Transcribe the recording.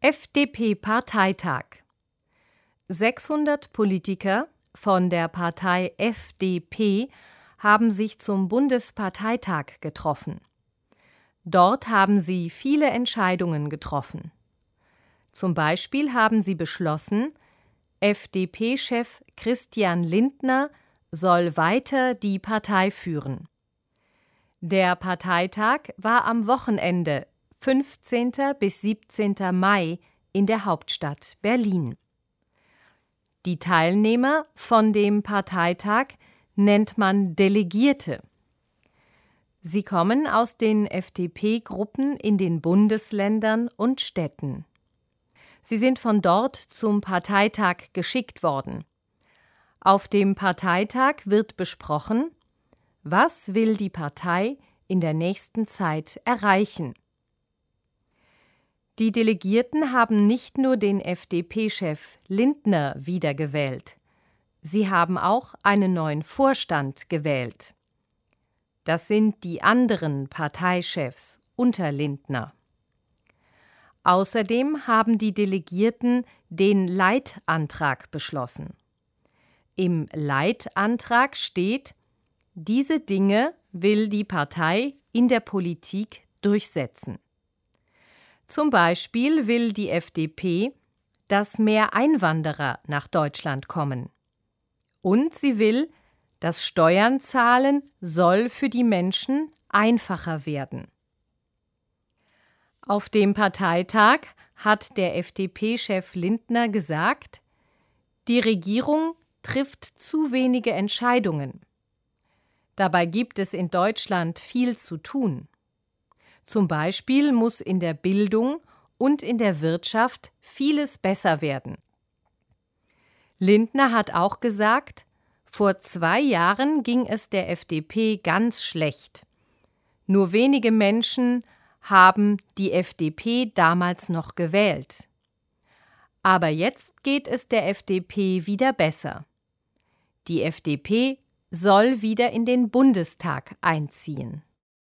FDP-Parteitag. 600 Politiker von der Partei FDP haben sich zum Bundesparteitag getroffen. Dort haben sie viele Entscheidungen getroffen. Zum Beispiel haben sie beschlossen, FDP-Chef Christian Lindner soll weiter die Partei führen. Der Parteitag war am Wochenende 15. bis 17. Mai in der Hauptstadt Berlin. Die Teilnehmer von dem Parteitag nennt man Delegierte. Sie kommen aus den FDP-Gruppen in den Bundesländern und Städten. Sie sind von dort zum Parteitag geschickt worden. Auf dem Parteitag wird besprochen, was will die Partei in der nächsten Zeit erreichen. Die Delegierten haben nicht nur den FDP-Chef Lindner wiedergewählt, sie haben auch einen neuen Vorstand gewählt. Das sind die anderen Parteichefs unter Lindner. Außerdem haben die Delegierten den Leitantrag beschlossen. Im Leitantrag steht, diese Dinge will die Partei in der Politik durchsetzen. Zum Beispiel will die FDP, dass mehr Einwanderer nach Deutschland kommen. Und sie will, dass Steuern zahlen soll für die Menschen einfacher werden. Auf dem Parteitag hat der FDP-Chef Lindner gesagt, die Regierung trifft zu wenige Entscheidungen. Dabei gibt es in Deutschland viel zu tun. Zum Beispiel muss in der Bildung und in der Wirtschaft vieles besser werden. Lindner hat auch gesagt, vor 2 Jahren ging es der FDP ganz schlecht. Nur wenige Menschen haben die FDP damals noch gewählt. Aber jetzt geht es der FDP wieder besser. Die FDP soll wieder in den Bundestag einziehen.